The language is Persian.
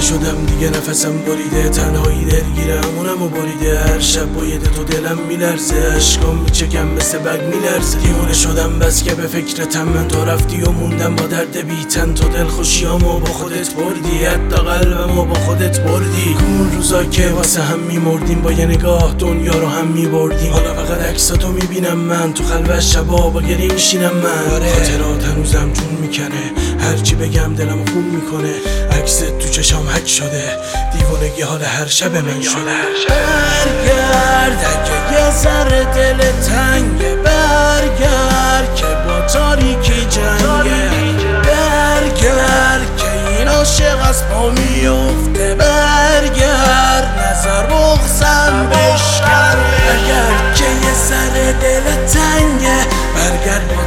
شدم دیگه، نفسم بریده، تنهایی درگیره همونم و بریده. هر شب با یه تو دلم میلرزه، عشقام میچکم مثل بگ میلرزه. دیوونه شدم بس که به فکرتم، من تو رفتی و موندم با درد بیتن. تو دل خوشیامو با خودت بردی، حتی قلبمو با خودت بردی. اون روزا که واسه هم میمردیم، با یه نگاه دنیا رو هم میبردیم. حالا فقط عکساتو میبینم من، تو خلوت شبا با گریه میشینم من. خاطرات هنوزم جون میکنه، هرچی بگم دلم خون میکنه. عکست تو چشام حک شده، دیوونگی حال هر شب من شده. برگرد اگه یه ذره دل تنگه، برگرد که با تاریکی جنگه. برگرد که این عاشق از پا میفته. برگرد نظر بغزم بشکنه. اگر که یه ذره دل تنگه، برگرد با